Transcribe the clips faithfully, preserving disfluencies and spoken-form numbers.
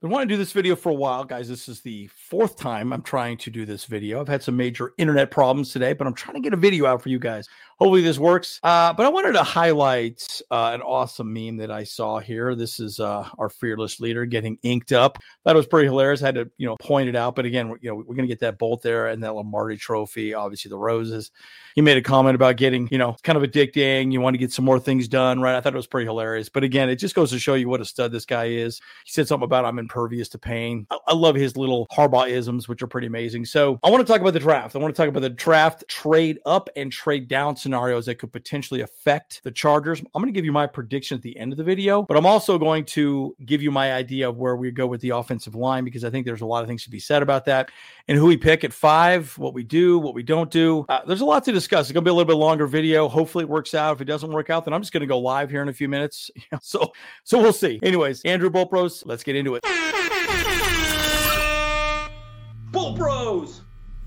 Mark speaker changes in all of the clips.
Speaker 1: Been wanting to do this video for a while, guys. This is the fourth time I'm trying to do this video. I've had some major internet problems today, but I'm trying to get a video out for you guys. Hopefully this works. Uh, but I wanted to highlight uh, an awesome meme that I saw here. This is uh, our fearless leader getting inked up. That was pretty hilarious. I had to, you know, point it out. But again, we're, you know, we're going to get that Bolt there and that Lombardi trophy, obviously the roses. He made a comment about getting, you know, kind of addicting. You want to get some more things done, right? I thought it was pretty hilarious. But again, it just goes to show you what a stud this guy is. He said something about I'm impervious to pain. I, I love his little Harbaugh-isms, which are pretty amazing. So I want to talk about the draft. I want to talk about the draft trade up and trade down scenarios that could potentially affect the Chargers. I'm going to give you my prediction at the end of the video, but I'm also going to give you my idea of where we go with the offensive line, because I think there's a lot of things to be said about that and who we pick at five, what we do, what we don't do. Uh, there's a lot to discuss. It's going to be a little bit longer video. Hopefully it works out. If it doesn't work out, then I'm just going to go live here in a few minutes. so, so we'll see. Anyways, Andrew Bolt Bros, let's get into it. Bolt Bros!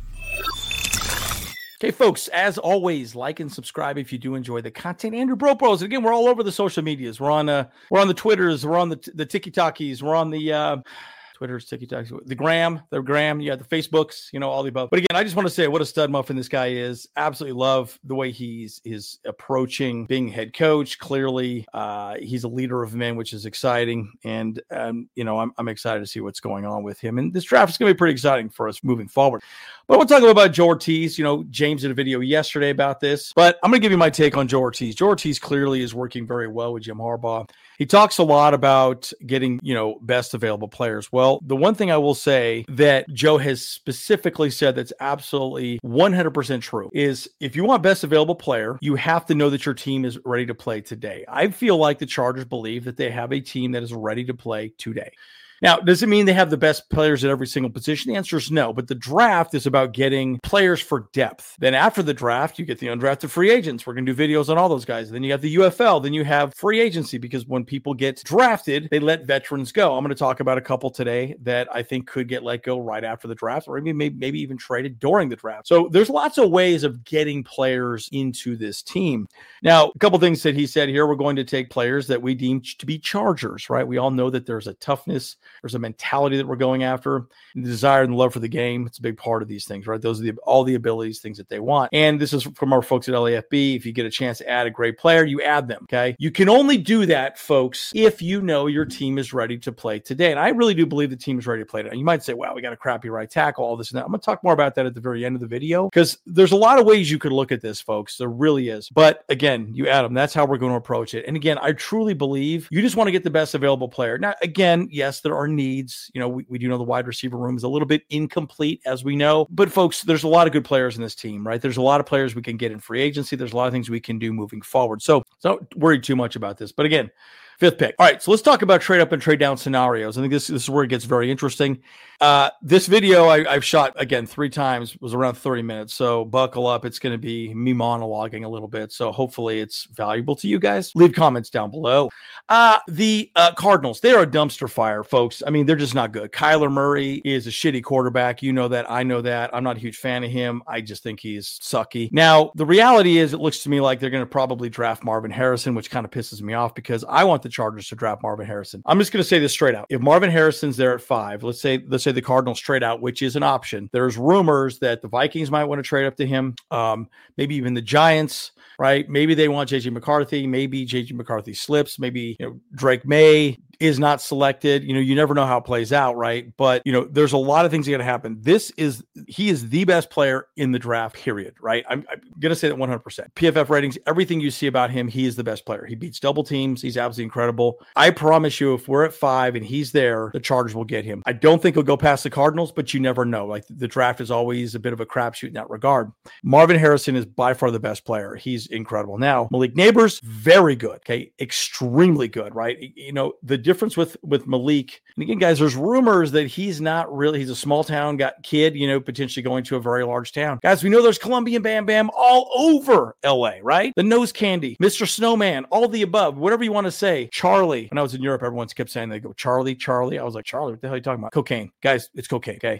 Speaker 1: Okay, folks, as always, like and subscribe if you do enjoy the content. Andrew Bolt Bros. Again, we're all over the social medias. We're on uh, we're on the Twitters. We're on the the TikTokies. We're on the uh, Twitter's, TikTok, the Gram, the Gram, yeah, the Facebooks, you know, all the above. But again, I just want to say what a stud muffin this guy is. Absolutely love the way he's is approaching being head coach. Clearly, uh, he's a leader of men, which is exciting. And, um, you know, I'm, I'm excited to see what's going on with him. And this draft is going to be pretty exciting for us moving forward. But we'll talk about Joe Ortiz. You know, James did a video yesterday about this, but I'm going to give you my take on Joe Ortiz. Joe Ortiz clearly is working very well with Jim Harbaugh. He talks a lot about getting, you know, best available players. Well, the one thing I will say that Joe has specifically said that's absolutely one hundred percent true is if you want best available player, you have to know that your team is ready to play today. I feel like the Chargers believe that they have a team that is ready to play today. Now, does it mean they have the best players at every single position? The answer is no, but the draft is about getting players for depth. Then after the draft, you get the undrafted free agents. We're going to do videos on all those guys. Then you have the U F L. Then you have free agency, because when people get drafted, they let veterans go. I'm going to talk about a couple today that I think could get let go right after the draft, or maybe, maybe even traded during the draft. So there's lots of ways of getting players into this team. Now, a couple things that he said here, we're going to take players that we deem to be Chargers, right? We all know that there's a toughness, there's a mentality that we're going after, the desire and the love for the game. It's a big part of these things, right? Those are the, all the abilities, things that they want. And this is from our folks at L A F B. If you get a chance to add a great player, you add them, okay? You can only do that, folks, if you know your team is ready to play today. And I really do believe the team is ready to play today. You might say, wow, we got a crappy right tackle, all this and that. I'm going to talk more about that at the very end of the video, because there's a lot of ways you could look at this, folks. There really is. But again, you add them. That's how we're going to approach it. And again, I truly believe you just want to get the best available player. Now, again, yes, there are needs. You know, we, we do know the wide receiver room is a little bit incomplete, as we know. But folks, there's a lot of good players in this team, right? There's a lot of players we can get in free agency. There's a lot of things we can do moving forward. So don't worry too much about this. But again, fifth pick. All right, so let's talk about trade up and trade down scenarios. I think this, this is where it gets very interesting. Uh, this video I, I've shot, again, three times, was around thirty minutes. So buckle up. It's going to be me monologuing a little bit. So hopefully it's valuable to you guys. Leave comments down below. Uh, the uh, Cardinals, they are a dumpster fire, folks. I mean, they're just not good. Kyler Murray is a shitty quarterback. You know that. I know that. I'm not a huge fan of him. I just think he's sucky. Now, the reality is it looks to me like they're going to probably draft Marvin Harrison, which kind of pisses me off because I want the Chargers to draft Marvin Harrison. I'm just going to say this straight out. If Marvin Harrison's there at five, let's say let's say the Cardinals trade out, which is an option. There's rumors that the Vikings might want to trade up to him. Um, maybe even the Giants, right? Maybe they want J J McCarthy. Maybe J J McCarthy slips. Maybe, you know, Drake May is not selected. You know, you never know how it plays out, right? But, you know, there's a lot of things that are going to happen. This is, he is the best player in the draft, period, right? I'm, I'm going to say that one hundred percent. P F F ratings, everything you see about him, he is the best player. He beats double teams. He's absolutely incredible. I promise you, if we're at five and he's there, the Chargers will get him. I don't think he'll go past the Cardinals, but you never know. Like, the draft is always a bit of a crapshoot in that regard. Marvin Harrison is by far the best player. He's incredible. Now, Malik Neighbors, very good. Okay. Extremely good, right? You know, the difference with, with Malik, and again, guys, there's rumors that he's not really, he's a small town got kid, you know, potentially going to a very large town. Guys, we know there's Colombian Bam Bam all over L A, right? The nose candy, Mister Snowman, all the above, whatever you want to say. Charlie. When I was in Europe, everyone kept saying, they go, Charlie, Charlie. I was like, Charlie, what the hell are you talking about? Cocaine. Guys, it's cocaine. Okay.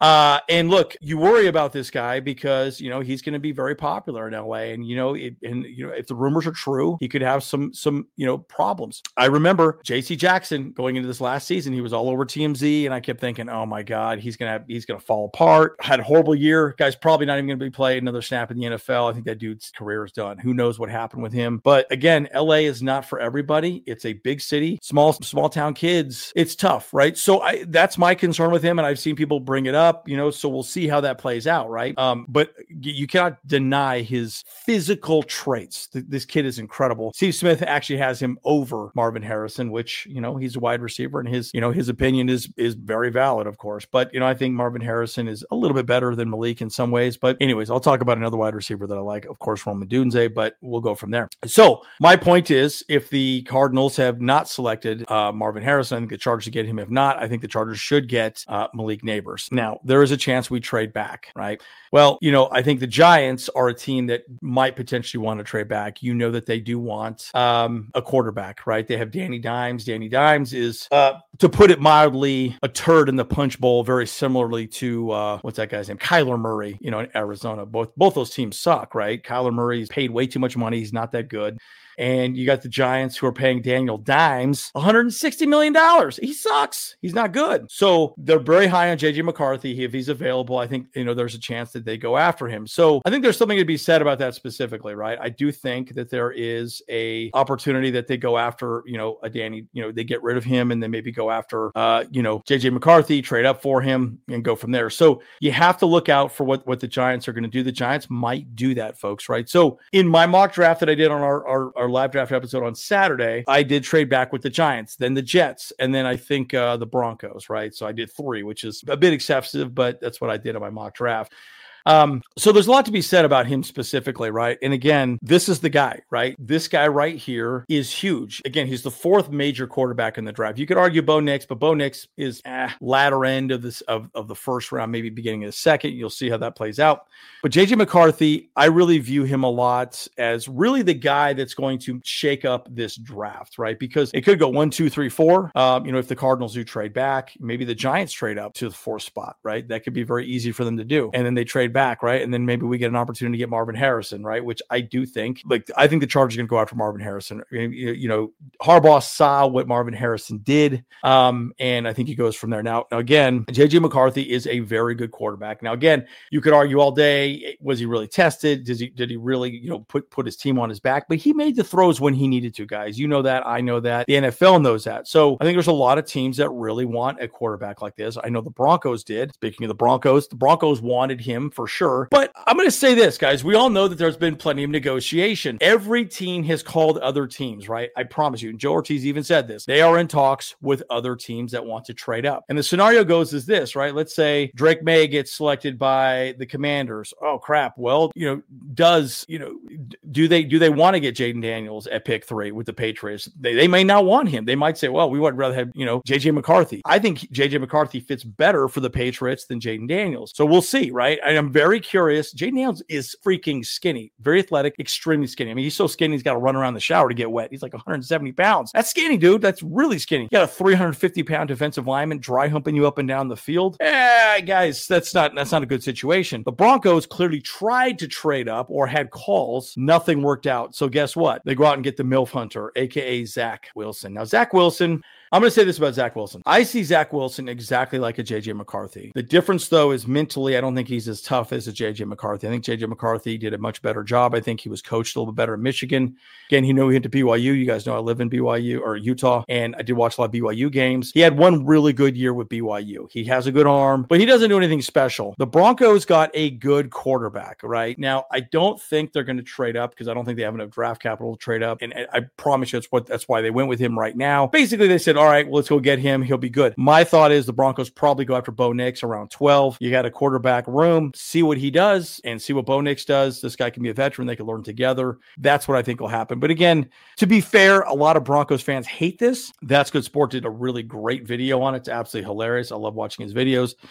Speaker 1: Uh, and look, you worry about this guy because, you know, he's going to be very popular in L A. And, you know, it, and, you know, if the rumors are true, he could have some, some, you know, problems. I remember J C Jackson going into this last season, he was all over T M Z. And I kept thinking, oh my God, he's going to have, he's going to fall apart. Had a horrible year. Guy's probably not even going to be playing another snap in the N F L. I think that dude's career is done. Who knows what happened with him? But again, L A is not for everybody. It's a big city, small, small town kids. It's tough, right? So I, that's my concern with him. And I've seen people bring it up, you know, so we'll see how that plays out, right? Um, but you cannot deny his physical traits. Th- this kid is incredible. Steve Smith actually has him over Marvin Harrison, which, you know, he's a wide receiver and his, you know, his opinion is, is very valid, of course. But, you know, I think Marvin Harrison is a little bit better than Malik in some ways. But anyways, I'll talk about another wide receiver that I like, of course, Rome Odunze, but we'll go from there. So my point is, if the Cardinals have not selected uh, Marvin Harrison, I think the Chargers should get him. If not, I think the Chargers should get uh, Malik Neighbors. Now, there is a chance we trade back, right? Well, you know, I think the Giants are a team that might potentially want to trade back. You know that they do want um, a quarterback, right? They have Danny Dimes. Danny Dimes is, uh, to put it mildly, a turd in the punch bowl, very similarly to, uh, what's that guy's name? Kyler Murray, you know, in Arizona. Both, both those teams suck, right? Kyler Murray's paid way too much money. He's not that good. And you got the Giants who are paying Daniel Dimes one hundred sixty million dollars. He sucks. He's not good. So they're very high on J J McCarthy. If he's available, I think, you know, there's a chance that they go after him. So I think there's something to be said about that specifically, right? I do think that there is a opportunity that they go after, you know, a Danny, you know, they get rid of him and then maybe go after, uh, you know, J J McCarthy, trade up for him and go from there. So you have to look out for what, what the Giants are going to do. The Giants might do that, folks, right? So in my mock draft that I did on our, our, our live draft episode on Saturday, I did trade back with the Giants, then the Jets, and then I think uh, the Broncos, right? So I did three, which is a bit excessive, but that's what I did on my mock draft. Um, so there's a lot to be said about him specifically, right? And again, this is the guy, right? This guy right here is huge. Again, he's the fourth major quarterback in the draft. You could argue Bo Nix, but Bo Nix is eh, latter end of this of, of the first round, maybe beginning of the second. You'll see how that plays out. But J J McCarthy, I really view him a lot as really the guy that's going to shake up this draft, right? Because it could go one, two, three, four. Um, you know, if the Cardinals do trade back, maybe the Giants trade up to the fourth spot, right? That could be very easy for them to do. And then they trade back, right? And then maybe we get an opportunity to get Marvin Harrison, right? Which I do think, like, I think the Chargers are going to go after Marvin Harrison. You know, Harbaugh saw what Marvin Harrison did, um, and I think he goes from there. Now, now again, J J McCarthy is a very good quarterback. Now, again, you could argue all day, was he really tested? Did he, did he really, you know, put, put his team on his back? But he made the throws when he needed to, guys. You know that. I know that. The N F L knows that. So I think there's a lot of teams that really want a quarterback like this. I know the Broncos did. Speaking of the Broncos, the Broncos wanted him for sure. But I'm going to say this, guys. We all know that there's been plenty of negotiation. Every team has called other teams, right? I promise you. And Joe Ortiz even said this. They are in talks with other teams that want to trade up. And the scenario goes as this, right? Let's say Drake May gets selected by the Commanders. Oh, crap. Well, you know, does, you know, do they do they want to get Jaden Daniels at pick three with the Patriots? They, they may not want him. They might say, well, we would rather have, you know, J J McCarthy. I think J J McCarthy fits better for the Patriots than Jaden Daniels. So we'll see, right? And I'm very curious. Jaden Daniels is freaking skinny, very athletic, extremely skinny. I mean, he's so skinny, he's got to run around the shower to get wet. He's like one hundred seventy pounds. That's skinny, dude. That's really skinny. You got a three hundred fifty pound defensive lineman dry humping you up and down the field. Eh, guys, that's not, that's not a good situation. The Broncos clearly tried to trade up or had calls. Nothing worked out. So guess what? They go out and get the MILF Hunter, a k a. Zach Wilson. Now, Zach Wilson, I'm going to say this about Zach Wilson. I see Zach Wilson exactly like a J J McCarthy. The difference, though, is mentally, I don't think he's as tough as a J J McCarthy. I think J J McCarthy did a much better job. I think he was coached a little bit better in Michigan. Again, he knew he went to B Y U. You guys know I live in B Y U or Utah, and I did watch a lot of B Y U games. He had one really good year with B Y U. He has a good arm, but he doesn't do anything special. The Broncos got a good quarterback, right? Now, I don't think they're going to trade up because I don't think they have enough draft capital to trade up. And I promise you that's what that's why they went with him right now. Basically, they said, all right, well, let's go get him. He'll be good. My thought is the Broncos probably go after Bo Nix around twelve. You got a quarterback room, see what he does and see what Bo Nix does. This guy can be a veteran. They can learn together. That's what I think will happen. But again, to be fair, a lot of Broncos fans hate this. That's Good Sport did a really great video on it. It's absolutely hilarious. I love watching his videos.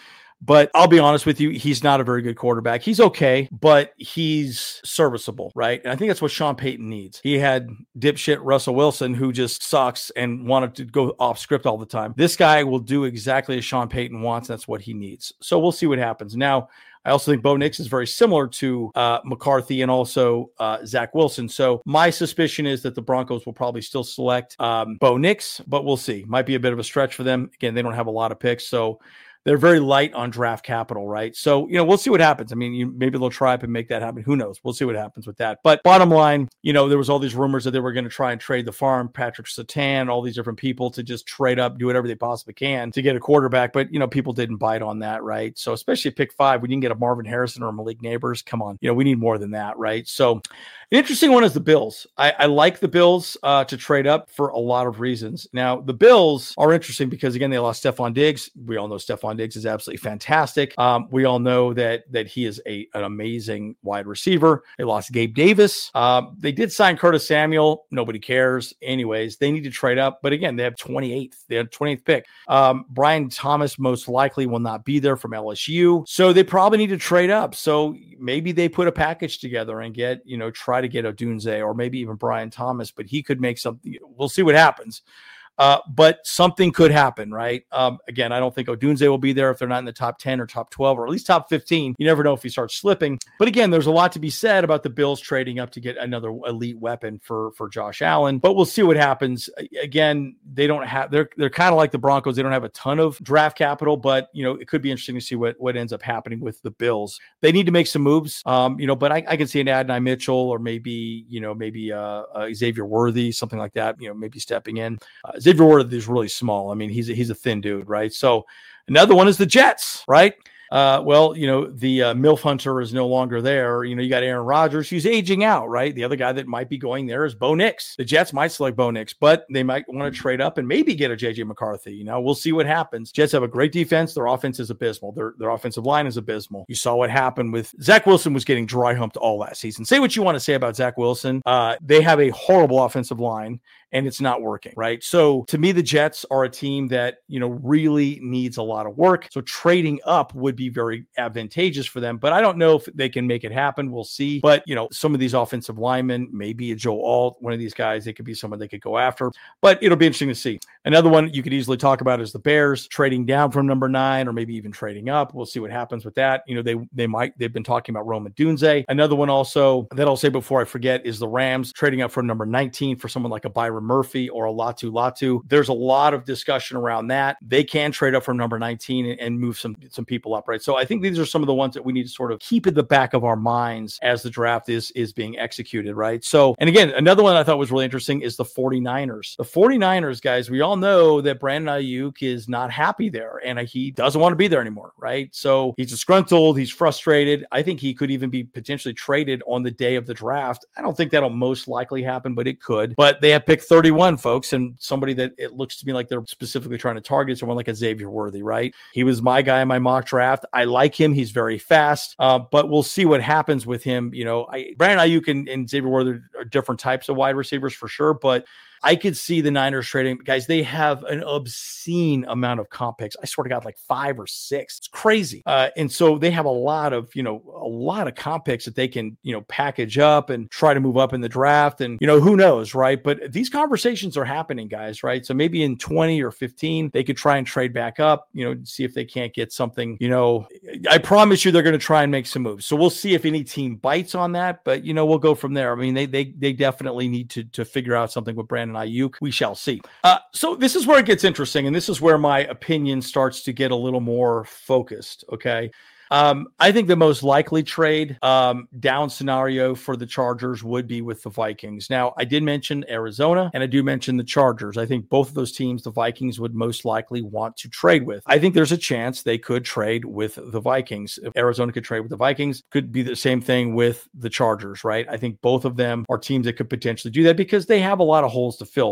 Speaker 1: But I'll be honest with you, he's not a very good quarterback. He's okay, but he's serviceable, right? And I think that's what Sean Payton needs. He had dipshit Russell Wilson, who just sucks and wanted to go off script all the time. This guy will do exactly as Sean Payton wants. That's what he needs. So we'll see what happens. Now, I also think Bo Nix is very similar to uh, McCarthy and also uh, Zach Wilson. So my suspicion is that the Broncos will probably still select um, Bo Nix, but we'll see. Might be a bit of a stretch for them. Again, they don't have a lot of picks, so they're very light on draft capital, right? So, you know, we'll see what happens. I mean, you, maybe they'll try up and make that happen. Who knows? We'll see what happens with that. But bottom line, you know, there was all these rumors that they were going to try and trade the farm, Patrick Surtain, all these different people to just trade up, do whatever they possibly can to get a quarterback. But, you know, people didn't bite on that, right? So especially at pick five, we didn't get a Marvin Harrison or a Malik Neighbors. Come on. You know, we need more than that, right? So an interesting one is the Bills. I, I like the Bills uh, to trade up for a lot of reasons. Now, the Bills are interesting because, again, they lost Stephon Diggs. We all know Stephon Diggs is absolutely fantastic. Um, we all know that that he is a an amazing wide receiver. They lost Gabe Davis. Um, they did sign Curtis Samuel. Nobody cares. Anyways, they need to trade up. But again, they have twenty-eighth. They have twenty-eighth pick. Um, Brian Thomas most likely will not be there from L S U. So they probably need to trade up. So maybe they put a package together and get, you know, try to get Odunze or maybe even Brian Thomas, but he could make something. We'll see what happens. Uh, but something could happen, right? Um, again, I don't think Odunze will be there if they're not in the top ten or top twelve or at least top fifteen. You never know if he starts slipping. But again, there's a lot to be said about the Bills trading up to get another elite weapon for, for Josh Allen. But we'll see what happens. Again, they don't have, they're they're kind of like the Broncos. They don't have a ton of draft capital, but, you know, it could be interesting to see what, what ends up happening with the Bills. They need to make some moves, um, you know, but I, I can see an Adonai Mitchell or maybe, you know, maybe uh, uh, Xavier Worthy, something like that, you know, maybe stepping in. Uh, Xavier Worthy is really small. I mean, he's a, he's a thin dude, right? So another one is the Jets, right? Uh, well, you know, the uh, MILF Hunter is no longer there. You know, you got Aaron Rodgers, who's aging out, right? The other guy that might be going there is Bo Nix. The Jets might select Bo Nix, but they might want to trade up and maybe get a J J McCarthy. You know, we'll see what happens. Jets have a great defense. Their offense is abysmal. Their, their offensive line is abysmal. You saw what happened with Zach Wilson was getting dry humped all last season. Say what you want to say about Zach Wilson. Uh, they have a horrible offensive line and it's not working, right? So to me, the Jets are a team that, you know, really needs a lot of work. So trading up would be very advantageous for them, but I don't know if they can make it happen. We'll see. But, you know, some of these offensive linemen, maybe a Joe Alt, one of these guys, they could be someone they could go after, but it'll be interesting to see. Another one you could easily talk about is the Bears trading down from number nine or maybe even trading up. We'll see what happens with that. You know, they they might, they've been talking about Rome Odunze. Another one also that I'll say before I forget is the Rams trading up from number nineteen for someone like a Byron Murphy or a Latu Latu. There's a lot of discussion around that. They can trade up from number nineteen and, and move some, some people up, right? So I think these are some of the ones that we need to sort of keep in the back of our minds as the draft is, is being executed, right? So, and again, another one I thought was really interesting is the 49ers. The 49ers, guys, we all know that Brandon Ayuk is not happy there and he doesn't want to be there anymore, right? So he's disgruntled, he's frustrated. I think he could even be potentially traded on the day of the draft. I don't think that'll most likely happen, but it could. But they have picked thirty-one, folks, and somebody that it looks to me like they're specifically trying to target someone like a Xavier Worthy, right? He was my guy in my mock draft. I like him. He's very fast, uh, but we'll see what happens with him. You know, I, Brandon Ayuk and, and Xavier Worthy are different types of wide receivers for sure, but I could see the Niners trading. Guys, they have an obscene amount of comp picks. I swear to God, like five or six. It's crazy. Uh, and so they have a lot of, you know, a lot of comp picks that they can, you know, package up and try to move up in the draft. And, you know, who knows, right? But these conversations are happening, guys, right? So maybe in twenty or fifteen, they could try and trade back up, you know, see if they can't get something, you know. I promise you they're going to try and make some moves. So we'll see if any team bites on that, but, you know, we'll go from there. I mean, they they they definitely need to, to figure out something with Brandon Ayuk. We shall see. Uh, so this is where it gets interesting, and this is where my opinion starts to get a little more focused, okay? Um, I think the most likely trade um, down scenario for the Chargers would be with the Vikings. Now, I did mention Arizona, and I do mention the Chargers. I think both of those teams, the Vikings would most likely want to trade with. I think there's a chance they could trade with the Vikings. If Arizona could trade with the Vikings, could be the same thing with the Chargers, right? I think both of them are teams that could potentially do that because they have a lot of holes to fill.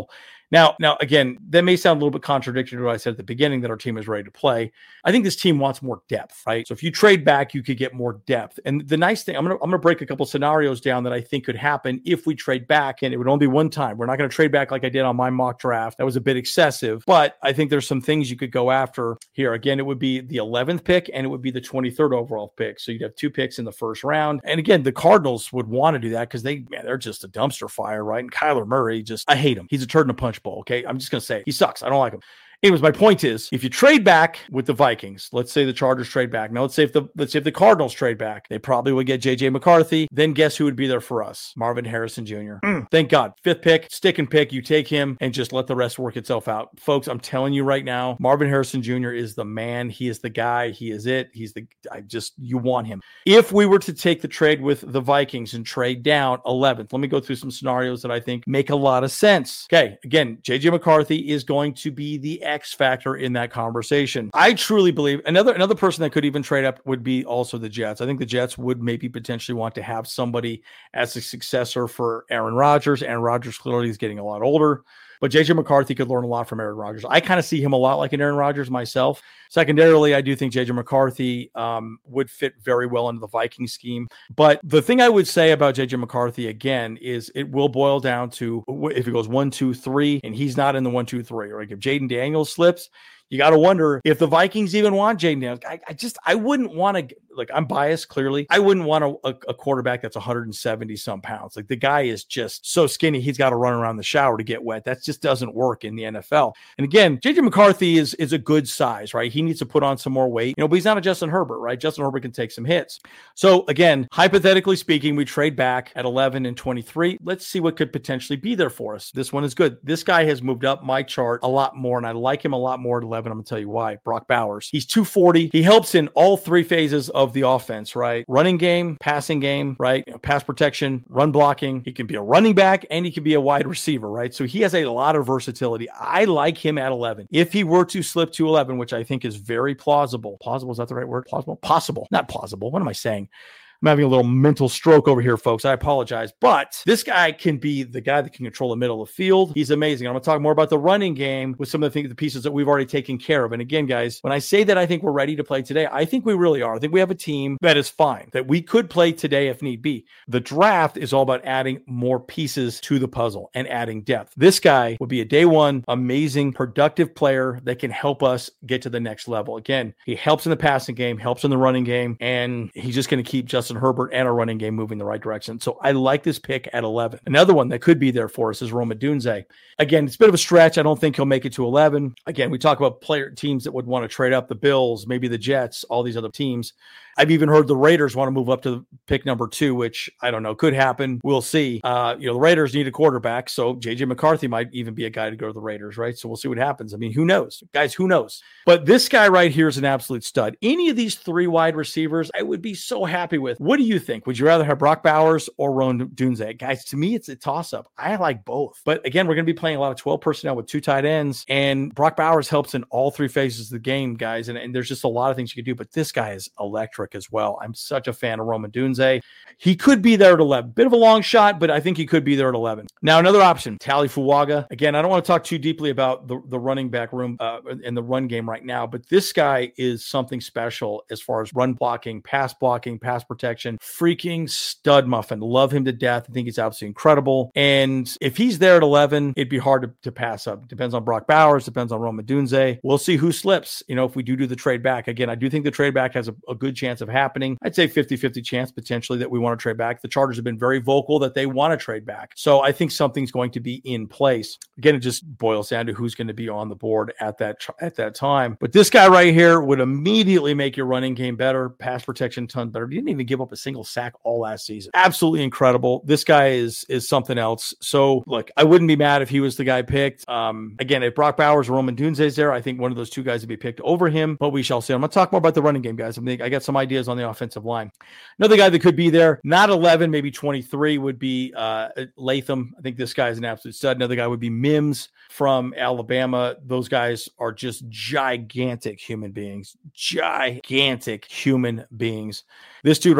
Speaker 1: Now, now again, that may sound a little bit contradictory to what I said at the beginning, that our team is ready to play. I think this team wants more depth, right? So if you trade back, you could get more depth. And the nice thing, I'm gonna I'm gonna break a couple scenarios down that I think could happen if we trade back, and it would only be one time. We're not going to trade back like I did on my mock draft. That was a bit excessive, but I think there's some things you could go after here. Again, it would be the eleventh pick and it would be the twenty-third overall pick. So you'd have two picks in the first round. And again, the Cardinals would want to do that because they, man, they're just a dumpster fire, right? And Kyler Murray, just, I hate him. He's a turd in a punch bowl. Okay. I'm just going to say he sucks. I don't like him. Anyways, my point is, if you trade back with the Vikings, let's say the Chargers trade back. Now, let's say if the let's say if the Cardinals trade back, they probably would get J J McCarthy. Then guess who would be there for us? Marvin Harrison Junior Mm, thank God. Fifth pick, stick and pick. You take him and just let the rest work itself out. Folks, I'm telling you right now, Marvin Harrison Junior is the man. He is the guy. He is it. He's the, I just, you want him. If we were to take the trade with the Vikings and trade down eleventh, let me go through some scenarios that I think make a lot of sense. Okay, again, J J McCarthy is going to be the X factor in that conversation. I truly believe another another person that could even trade up would be also the Jets. I think the Jets would maybe potentially want to have somebody as a successor for Aaron Rodgers. Aaron Rodgers clearly is getting a lot older, but J J McCarthy could learn a lot from Aaron Rodgers. I kind of see him a lot like an Aaron Rodgers myself. Secondarily, I do think J J McCarthy um, would fit very well into the Viking scheme. But the thing I would say about J J McCarthy, again, is it will boil down to if it goes one, two, three, and he's not in the one, two, three, or like if Jaden Daniels slips, you got to wonder if the Vikings even want Jaden Daniels. I, I just, I wouldn't want to, like, I'm biased, clearly. I wouldn't want a, a, a quarterback that's one hundred seventy some pounds. Like, the guy is just so skinny, he's got to run around the shower to get wet. That just doesn't work in the N F L. And again, J J McCarthy is, is a good size, right? He needs to put on some more weight, you know, but he's not a Justin Herbert, right? Justin Herbert can take some hits. So again, hypothetically speaking, we trade back at eleven and twenty-three. Let's see what could potentially be there for us. This one is good. This guy has moved up my chart a lot more, and I like him a lot more at eleven. I'm going to tell you why. Brock Bowers. He's two forty. He helps in all three phases of the offense, right? Running game, passing game, right? You know, pass protection, run blocking. He can be a running back and he can be a wide receiver, right? So he has a lot of versatility. I like him at eleven. If he were to slip to eleven, which I think is very plausible. Plausible, is that the right word? Plausible? Possible. Not plausible. What am I saying? I'm having a little mental stroke over here, folks. I apologize. But this guy can be the guy that can control the middle of the field. He's amazing. I'm going to talk more about the running game with some of the things, the pieces that we've already taken care of. And again, guys, when I say that I think we're ready to play today, I think we really are. I think we have a team that is fine, that we could play today if need be. The draft is all about adding more pieces to the puzzle and adding depth. This guy would be a day one, amazing, productive player that can help us get to the next level. Again, he helps in the passing game, helps in the running game, and he's just going to keep Justin Herbert and a running game moving the right direction. So I like this pick at eleven. Another one that could be there for us is Rome Odunze. Again, it's a bit of a stretch. I don't think he'll make it to eleven. Again, we talk about player teams that would want to trade up, the Bills, maybe the Jets, all these other teams. I've even heard the Raiders want to move up to pick number two, which I don't know, could happen. We'll see. Uh, you know, the Raiders need a quarterback, so J J McCarthy might even be a guy to go to the Raiders, right? So we'll see what happens. I mean, who knows? Guys, who knows? But this guy right here is an absolute stud. Any of these three wide receivers, I would be so happy with. What do you think? Would you rather have Brock Bowers or Rome Odunze? Guys, to me, it's a toss-up. I like both. But again, we're going to be playing a lot of twelve personnel with two tight ends, and Brock Bowers helps in all three phases of the game, guys, and, and there's just a lot of things you could do, but this guy is electric as well. I'm such a fan of Rome Odunze. He could be there at eleven. Bit of a long shot, but I think he could be there at eleven. Now, another option, Tali Fuaga. Again, I don't want to talk too deeply about the, the running back room uh, in the run game right now, but this guy is something special as far as run blocking, pass blocking, pass protection. Freaking stud muffin. Love him to death. I think he's absolutely incredible. And if he's there at eleven, it'd be hard to, to pass up. Depends on Brock Bowers, depends on Rome Odunze. We'll see who slips, you know, if we do do the trade back. Again, I do think the trade back has a, a good chance of happening. I'd say fifty-fifty chance potentially that we want to trade back. The Chargers have been very vocal that they want to trade back. So I think something's going to be in place. Again, it just boils down to who's going to be on the board at that at that time. But this guy right here would immediately make your running game better, pass protection ton better. He didn't even give up a single sack all last season. Absolutely incredible. This guy is is something else. So look, I wouldn't be mad if he was the guy picked. Um, again, if Brock Bowers or Rome Odunze is there, I think one of those two guys would be picked over him, but we shall see. I'm going to talk more about the running game, guys. I think I got some ideas on the offensive line. Another guy that could be there, not eleven, maybe twenty-three, would be uh, Latham. I think this guy is an absolute stud. Another guy would be Mims from Alabama. Those guys are just gigantic human beings. Gigantic human beings. This dude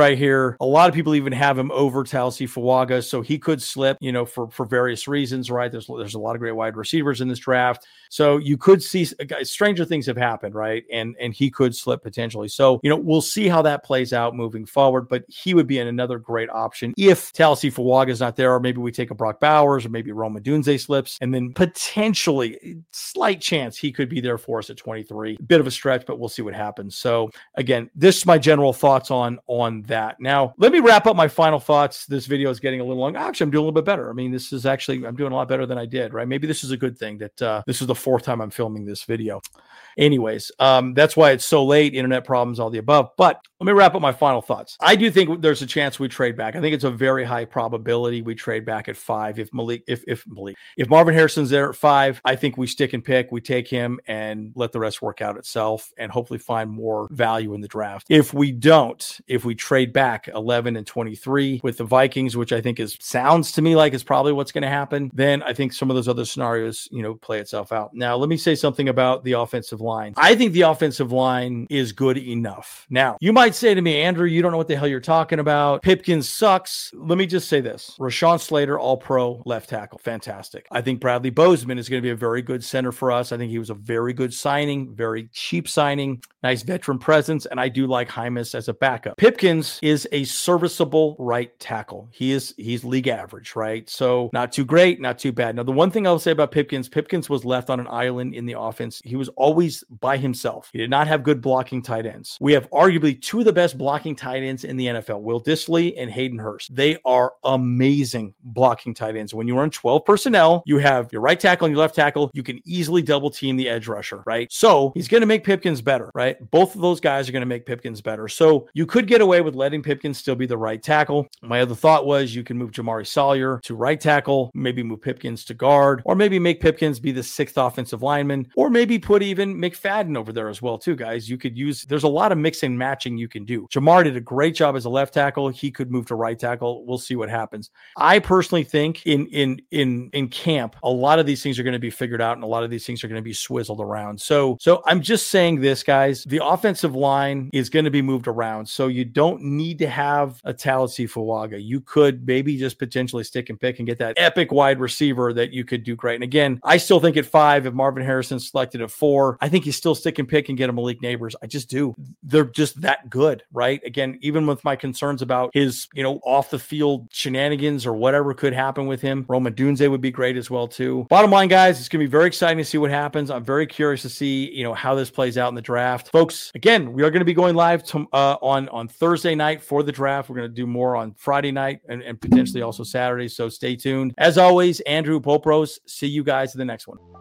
Speaker 1: right here. A lot of people even have him over Tallahassee-Fuaga, so he could slip, you know, for, for various reasons, right? There's there's a lot of great wide receivers in this draft. So you could see stranger things have happened, right? And and he could slip potentially. So, you know, we'll see how that plays out moving forward, but he would be in another great option if Tallahassee-Fuaga is not there, or maybe we take a Brock Bowers, or maybe Rome Odunze slips, and then potentially, slight chance he could be there for us at twenty-three. Bit of a stretch, but we'll see what happens. So again, this is my general thoughts on, on that. Now, let me wrap up my final thoughts. This video is getting a little long. Actually, I'm doing a little bit better. I mean, this is actually, I'm doing a lot better than I did, right? Maybe this is a good thing that uh, this is the fourth time I'm filming this video. Anyways, um, that's why it's so late, internet problems, all the above. But let me wrap up my final thoughts. I do think there's a chance we trade back. I think it's a very high probability we trade back at five. If Malik, if if Malik, if Marvin Harrison's there at five, I think we stick and pick. We take him and let the rest work out itself, and hopefully find more value in the draft. If we don't, if we trade back eleven and twenty-three with the Vikings, which I think is sounds to me like is probably what's going to happen, then I think some of those other scenarios, you know, play itself out. Now, let me say something about the offensive line. I think the offensive line is good enough. Now, you might say to me, Andrew, you don't know what the hell you're talking about. Pipkins sucks. Let me just say this. Rashawn Slater, all-pro left tackle. Fantastic. I think Bradley Bozeman is going to be a very good center for us. I think he was a very good signing, very cheap signing, nice veteran presence, and I do like Hymas as a backup. Pipkins is a serviceable right tackle. He is he's league average, right? So not too great, not too bad. Now, the one thing I'll say about Pipkins, Pipkins was left on an island in the offense. He was always by himself. He did not have good blocking tight ends. We have arguably two of the best blocking tight ends in the N F L, Will Dissly and Hayden Hurst. They are amazing blocking tight ends. When you run twelve personnel, you have your right tackle and your left tackle. You can easily double team the edge rusher, right? So he's going to make Pipkins better, right? Both of those guys are going to make Pipkins better. So you could get away with letting Pipkins still be the right tackle. My other thought was you can move Jamari Salyer to right tackle, maybe move Pipkins to guard, or maybe make Pipkins be the sixth offensive lineman, or maybe put even McFadden over there as well too, guys. You could use, there's a lot of mix and matching you can do. Jamar did a great job as a left tackle. He could move to right tackle. We'll see what happens. I personally think in in in in camp, a lot of these things are going to be figured out, and a lot of these things are going to be swizzled around. So so I'm just saying this, guys. The offensive line is going to be moved around, so you don't need to have a Tallahassee-Fuaga. You could maybe just potentially stick and pick and get that epic wide receiver that you could do great. And again, I still think at five, if Marvin Harrison's selected at four, I think you still stick and pick and get a Malik Neighbors. I just do. They're just that good, right? Again, even with my concerns about his, you know, off the field shenanigans or whatever could happen with him, Rome Odunze would be great as well too. Bottom line, guys, it's going to be very exciting to see what happens. I'm very curious to see, you know, how this plays out in the draft. Folks, again, we are going to be going live to, uh, on, on Thursday night for the draft. We're going to do more on Friday night and, and potentially also Saturday. So stay tuned. As always, Andrew Popros. See you guys in the next one.